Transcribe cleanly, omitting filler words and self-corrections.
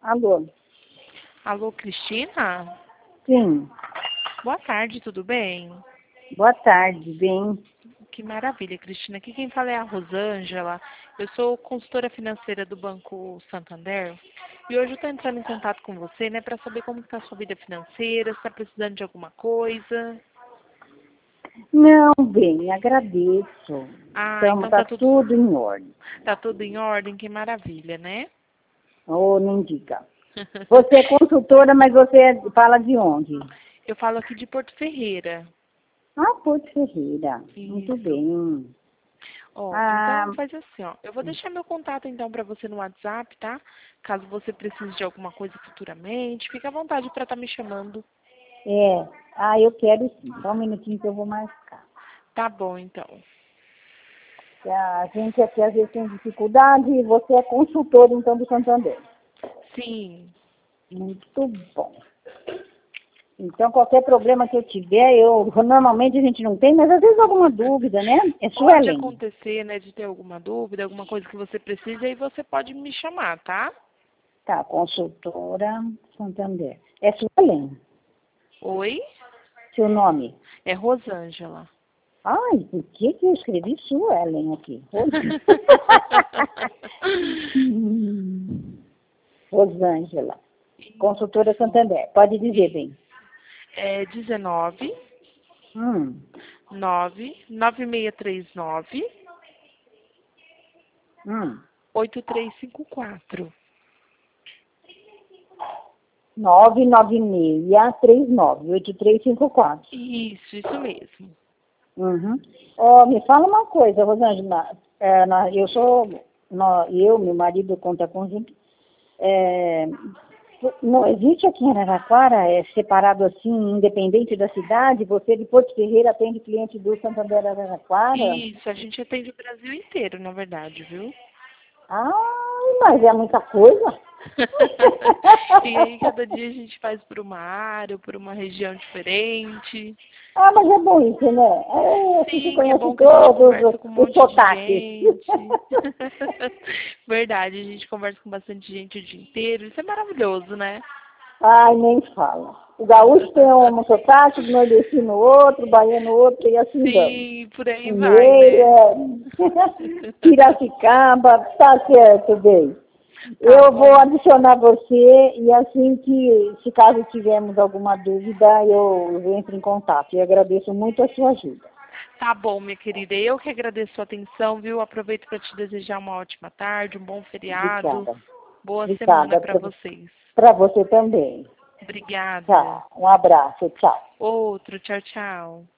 Alô? Alô, Cristina? Sim. Boa tarde, tudo bem? Boa tarde, bem. Que maravilha, Cristina. Aqui quem fala é a Rosângela. Eu sou consultora financeira do Banco Santander. E hoje eu estou entrando em contato com você, né, para saber como está a sua vida financeira, se está precisando de alguma coisa. Não, bem, agradeço. Ah, Então, então tá tudo em ordem. tá tudo em ordem, que maravilha, né? Ô, não diga. Você é consultora, mas você fala de onde? Eu falo aqui de Porto Ferreira. Ah, Porto Ferreira. Muito Isso. bem. Ó, Ah, então faz assim, ó. Eu vou deixar meu contato então para você no WhatsApp, tá? Caso você precise de alguma coisa futuramente, fique à vontade para estar me chamando. é. Ah, eu quero sim. Só um minutinho que eu vou marcar. Tá bom, então. A gente aqui às vezes tem dificuldade e você é consultora, então, do Santander. Sim, Muito bom. Então, qualquer problema que eu tiver, normalmente a gente não tem, mas às vezes alguma dúvida, né? É pode Suelen. acontecer, né, de ter alguma dúvida, alguma coisa que você precise, aí você pode me chamar, tá? Tá, consultora Santander. É Suelen, Oi? seu nome. É Rosângela. Ai, por que eu escrevi Suelen aqui? Rosângela. Consultora Isso. Santander. Pode dizer, bem. É 19 Hum, 9639 hum. 8354. 996398354. Isso mesmo. Uhum. Ó, me fala uma coisa, Rosângela. Eu sou, meu marido conta conjunto. É, não existe aqui em Araraquara, separado assim, independente da cidade? Você de Porto Ferreira atende cliente do Santander Araraquara? Isso, a gente atende o Brasil inteiro, na verdade, viu? Ah, mas é muita coisa. E aí, cada dia a gente faz por uma área, por uma região diferente. Ah, mas é bom isso, né? Assim se Sim, é conhece bom que a gente todos conversa com um os monte de sotaques. gente. Verdade, a gente conversa com bastante gente o dia inteiro. Isso é maravilhoso, né? Ai, nem fala. O gaúcho tem um sotaque, o nordestino outro, o baiano outro, e assim vamos. Sim, por aí vai, né? Mineira, Piracicaba, tá certo, bem. Tá Eu vou bom. adicionar você e assim que, se caso tivermos alguma dúvida, eu entro em contato. E agradeço muito a sua ajuda. Tá bom, minha querida. Eu que agradeço a atenção, viu? Aproveito para te desejar uma ótima tarde, um bom feriado. Obrigada. Boa semana Obrigada para vocês. para você também. Obrigada. Tchau. Um abraço. Tchau. Outro, tchau, tchau.